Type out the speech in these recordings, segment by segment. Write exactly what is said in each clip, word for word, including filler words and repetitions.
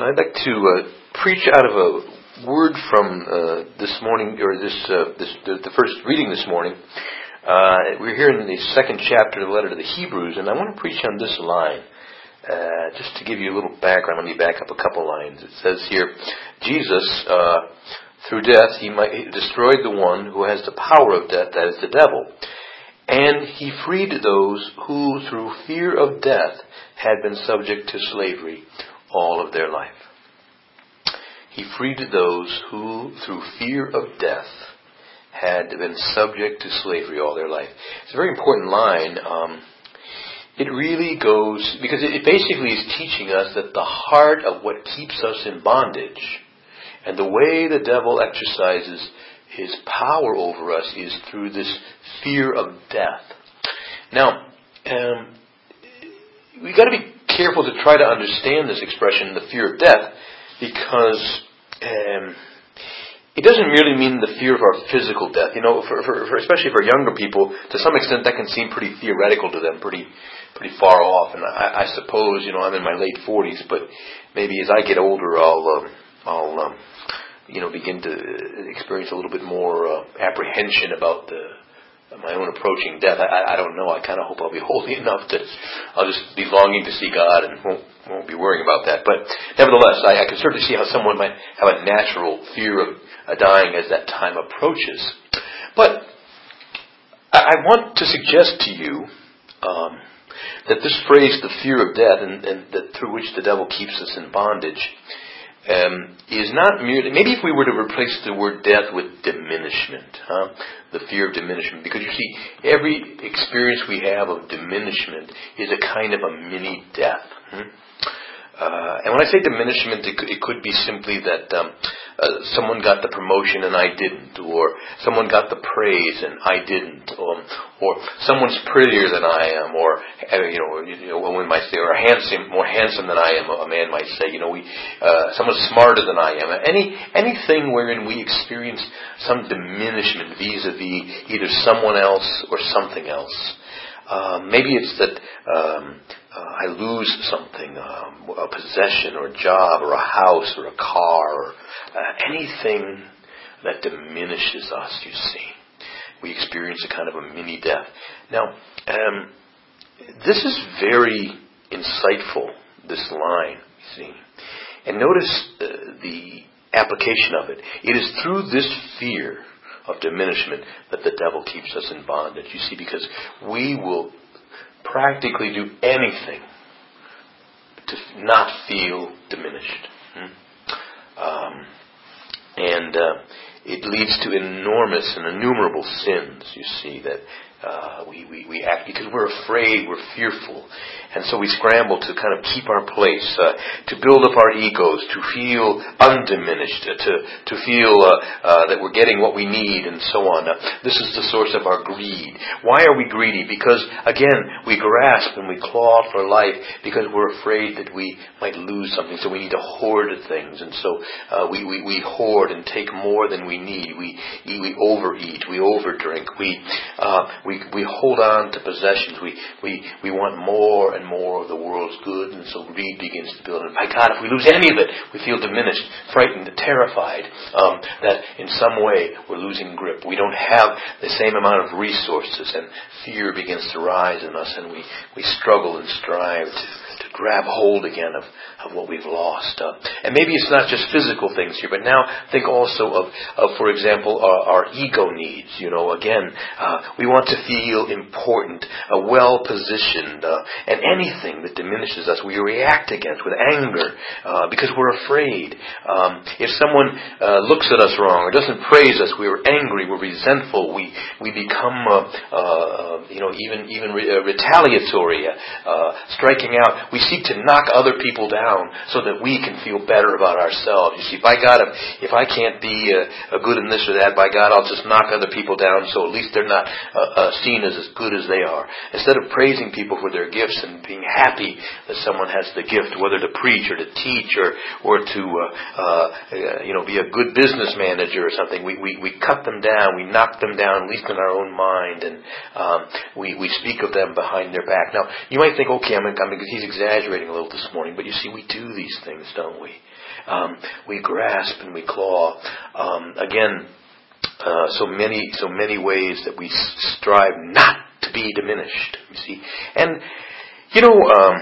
I'd like to uh, preach out of a word from uh, this morning, or this, uh, this the, the first reading this morning. Uh, we're here in the second chapter of the letter to the Hebrews, and I want to preach on this line. Uh, just to give you a little background, let me back up a couple lines. It says here, Jesus, uh, through death, he, might, he destroyed the one who has the power of death, that is the devil. And he freed those who, through fear of death, had been subject to slavery all of their life. He freed those who, through fear of death, had been subject to slavery all their life. It's a very important line. Um, it really goes, because it basically is teaching us that the heart of what keeps us in bondage and the way the devil exercises his power over us is through this fear of death. Now, um, we've got to be careful to try to understand this expression, the fear of death, because um, it doesn't merely mean the fear of our physical death. You know, for, for, for especially for younger people, to some extent that can seem pretty theoretical to them, pretty pretty far off. And I, I suppose, you know, I'm in my late forties, but maybe as I get older, I'll um, I'll um, you know begin to experience a little bit more uh, apprehension about the. my own approaching death. I, I don't know. I kind of hope I'll be holy enough that I'll just be longing to see God and won't, won't be worrying about that. But nevertheless, I, I can certainly see how someone might have a natural fear of uh, dying as that time approaches. But I, I want to suggest to you um, that this phrase, the fear of death, and, and that through which the devil keeps us in bondage, Um, is not merely, maybe if we were to replace the word death with diminishment, huh? The fear of diminishment, because you see, every experience we have of diminishment is a kind of a mini death. Hmm? Uh, and when I say diminishment, it could, it could be simply that um, uh, someone got the promotion and I didn't, or someone got the praise and I didn't, or, or someone's prettier than I am, or you know, you know, one might say, or handsome, more handsome than I am. A man might say, you know, we, uh, someone's smarter than I am. Any anything wherein we experience some diminishment vis-a-vis either someone else or something else. Uh, maybe it's that um, uh, I lose something, um, a possession or a job or a house or a car or uh, anything that diminishes us, you see. We experience a kind of a mini death. Now, um, this is very insightful, this line, you see. And notice uh, the application of it. It is through this fear of diminishment that the devil keeps us in bondage. You see, because we will practically do anything to not feel diminished. Hmm? Um, and uh, it leads to enormous and innumerable sins, you see, that uh, we, we, we act because we're afraid, we're fearful. And so we scramble to kind of keep our place, uh, to build up our egos, to feel undiminished, uh, to to feel uh, uh, that we're getting what we need, and so on. Uh, this is the source of our greed. Why are we greedy? Because, again, we grasp and we claw for life because we're afraid that we might lose something, so we need to hoard things. And so uh, we, we, we hoard and take more than we need. We eat, we overeat, we overdrink, we, uh, we, we hold on to possessions. We, we, we want more and more of the world's good, and so greed begins to build. And my God, if we lose any of it, we feel diminished, frightened, terrified, um, that in some way we're losing grip. We don't have the same amount of resources, and fear begins to rise in us, and we, we struggle and strive to, to grab hold again of, of what we've lost. Uh, and maybe it's not just physical things here, but now think also of, of for example, our, our ego needs. You know, again, uh, we want to feel important, uh, well-positioned, uh, and anything that diminishes us, we react against with anger uh, because we're afraid. Um, if someone uh, looks at us wrong or doesn't praise us, we're angry, we're resentful, we we become, uh, uh, you know, even even re- uh, retaliatory, uh, striking out. We seek to knock other people down so that we can feel better about ourselves. You see, by God, if, if I can't be uh, good in this or that, by God, I'll just knock other people down so at least they're not uh, uh, seen as as good as they are. Instead of praising people for their gifts and being happy that someone has the gift, whether to preach or to teach or or to uh, uh, you know be a good business manager or something, we, we, we cut them down, we knock them down, at least in our own mind, and um, we, we speak of them behind their back. Now, you might think, okay, I'm, I'm he's exaggerating. exaggerating a little this morning, but you see, we do these things, don't we? Um, we grasp and we claw. Um, again, uh, so many, so many ways that we strive not to be diminished. You see, and you know, um,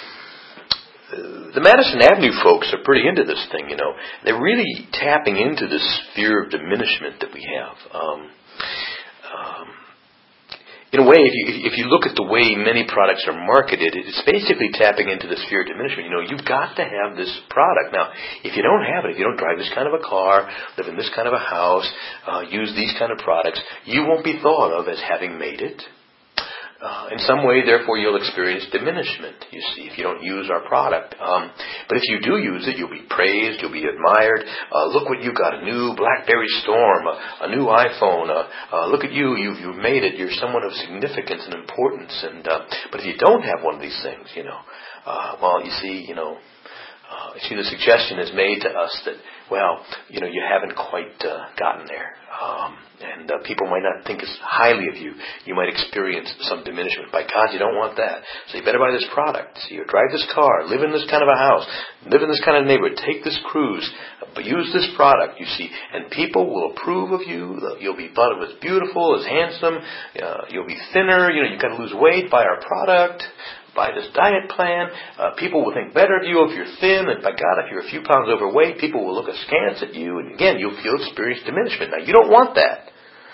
the Madison Avenue folks are pretty into this thing. You know, they're really tapping into this fear of diminishment that we have. Um, um, In a way, if you if you look at the way many products are marketed, it's basically tapping into this fear of diminishment. You know, you've got to have this product. Now, if you don't have it, if you don't drive this kind of a car, live in this kind of a house, uh, use these kind of products, you won't be thought of as having made it. Uh, in some way, therefore, you'll experience diminishment, you see, if you don't use our product. Um, but if you do use it, you'll be praised, you'll be admired. Uh, look what you got, a new BlackBerry Storm, a, a new iPhone. Uh, uh, look at you, you've, you've made it. You're someone of significance and importance. And uh, But if you don't have one of these things, you know, uh, well, you see, you know, uh, you see the suggestion is made to us that, well, you know, you haven't quite uh, gotten there. Um, and uh, people might not think as highly of you. You might experience some diminishment. By God, you don't want that. So you better buy this product. So you drive this car, live in this kind of a house, live in this kind of neighborhood, take this cruise, but use this product, you see. And people will approve of you. You'll be thought of as beautiful, as handsome. Uh, you'll be thinner. You know, you've got to lose weight, buy our product. Buy this diet plan. Uh, people will think better of you if you're thin. And by God, if you're a few pounds overweight, people will look askance at you. And again, you'll feel experience diminishment. Now, you don't want that.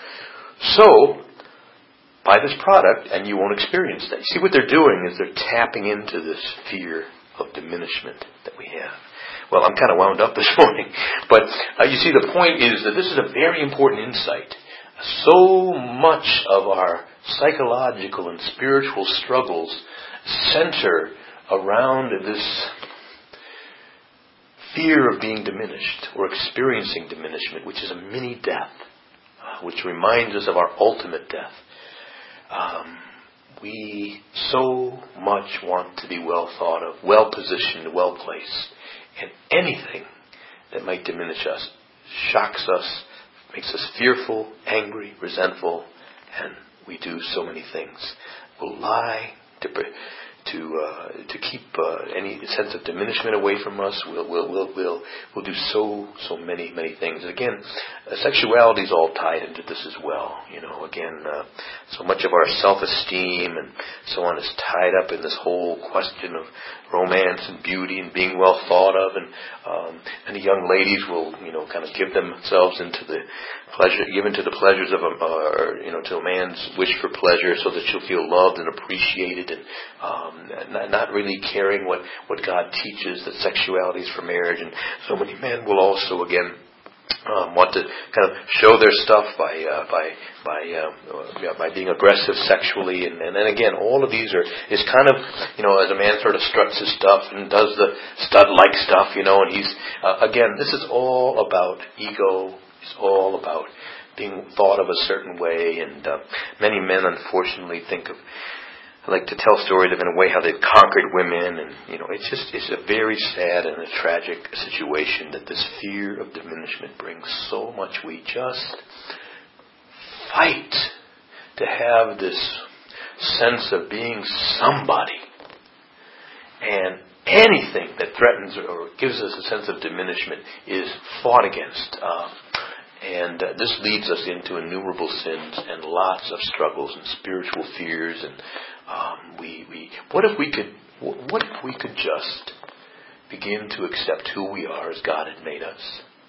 So, buy this product and you won't experience that. You see, what they're doing is they're tapping into this fear of diminishment that we have. Well, I'm kind of wound up this morning. But uh, you see, the point is that this is a very important insight. So much of our psychological and spiritual struggles center around this fear of being diminished or experiencing diminishment, which is a mini death, uh, which reminds us of our ultimate death. Um, we so much want to be well thought of, well positioned, well placed, and anything that might diminish us shocks us, makes us fearful, angry, resentful, and we do so many things. We'll lie to to uh, to keep uh, any sense of diminishment away from us. We'll we'll we'll we'll, we'll do so so many many things. And again, uh, sexuality is all tied into this as well. You know, again, uh, so much of our self-esteem and so on is tied up in this whole question of romance and beauty and being well thought of. And um, many young ladies will, you know, kind of give themselves into the pleasure, given to the pleasures of a, uh, you know, to a man's wish for pleasure, so that she'll feel loved and appreciated, and um, not, not really caring what, what God teaches, that sexuality is for marriage. And so many men will also, again, um, want to kind of show their stuff by uh, by by uh, yeah, by being aggressive sexually, and, and then again, all of these are is kind of, you know, as a man sort of struts his stuff and does the stud-like stuff, you know, and he's uh, again, this is all about ego. It's all about being thought of a certain way, and uh, many men, unfortunately, think of, I like to tell stories of, in a way, how they've conquered women, and, you know, it's just, it's a very sad and a tragic situation that this fear of diminishment brings so much. We just fight to have this sense of being somebody, and anything that threatens or gives us a sense of diminishment is fought against. Uh, And uh, this leads us into innumerable sins and lots of struggles and spiritual fears. And um, we, we, what if we could, what if we could just begin to accept who we are as God had made us?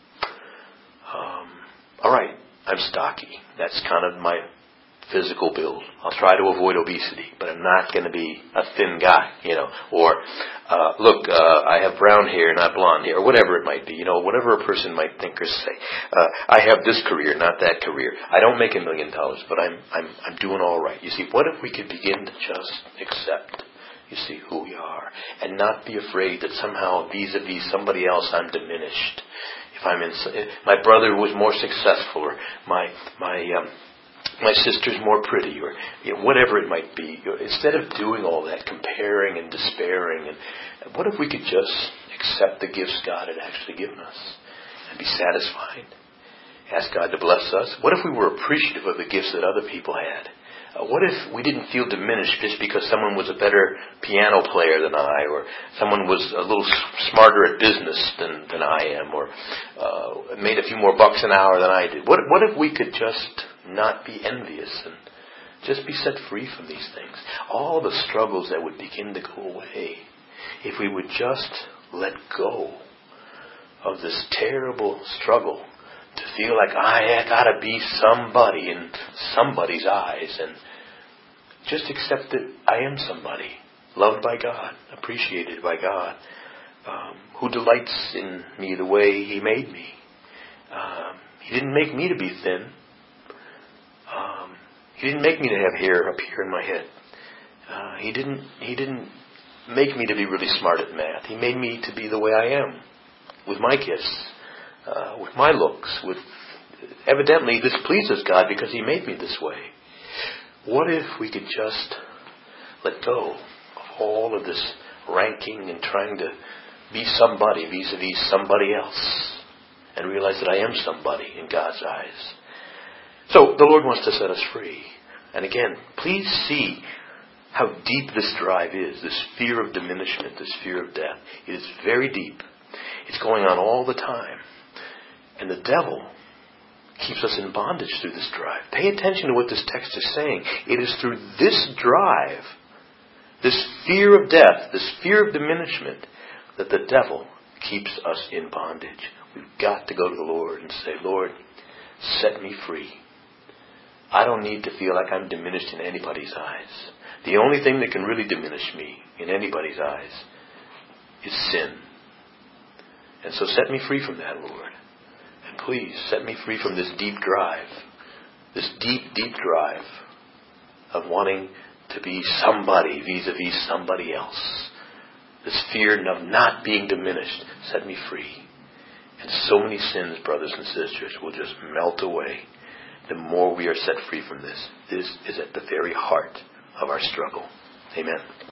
Um, all right, I'm stocky. That's kind of my physical build. I'll try to avoid obesity, but I'm not going to be a thin guy, you know. Or, uh, look, uh, I have brown hair, not blonde hair, or whatever it might be, you know, whatever a person might think or say. Uh, I have this career, not that career. I don't make a million dollars, but I'm, I'm, I'm doing all right. You see, what if we could begin to just accept, you see, who we are, and not be afraid that somehow vis-a-vis somebody else I'm diminished. If I'm in, my brother was more successful, or my, my, um, my sister's more pretty, or, you know, whatever it might be. Instead of doing all that, comparing and despairing, and what if we could just accept the gifts God had actually given us and be satisfied? Ask God to bless us. What if we were appreciative of the gifts that other people had? Uh, what if we didn't feel diminished just because someone was a better piano player than I, or someone was a little s- smarter at business than, than I am, or uh, made a few more bucks an hour than I did? What, what if we could just not be envious and just be set free from these things? All the struggles that would begin to go away if we would just let go of this terrible struggle to feel like I gotta be somebody in somebody's eyes, and just accept that I am somebody, loved by God, appreciated by God, um, who delights in me the way He made me. Um, he didn't make me to be thin. Um, he didn't make me to have hair up here in my head. Uh, he didn't. He didn't make me to be really smart at math. He made me to be the way I am, with my gifts. Uh, with my looks, with evidently this pleases God because He made me this way. What if we could just let go of all of this ranking and trying to be somebody vis-a-vis somebody else, and realize that I am somebody in God's eyes? So the Lord wants to set us free. And again, please see how deep this drive is, this fear of diminishment, this fear of death. It is very deep. It's going on all the time. And the devil keeps us in bondage through this drive. Pay attention to what this text is saying. It is through this drive, this fear of death, this fear of diminishment, that the devil keeps us in bondage. We've got to go to the Lord and say, Lord, set me free. I don't need to feel like I'm diminished in anybody's eyes. The only thing that can really diminish me in anybody's eyes is sin. And so set me free from that, Lord. And please set me free from this deep drive, this deep, deep drive of wanting to be somebody vis-a-vis somebody else. This fear of not being diminished. Set me free. And so many sins, brothers and sisters, will just melt away the more we are set free from this. This is at the very heart of our struggle. Amen.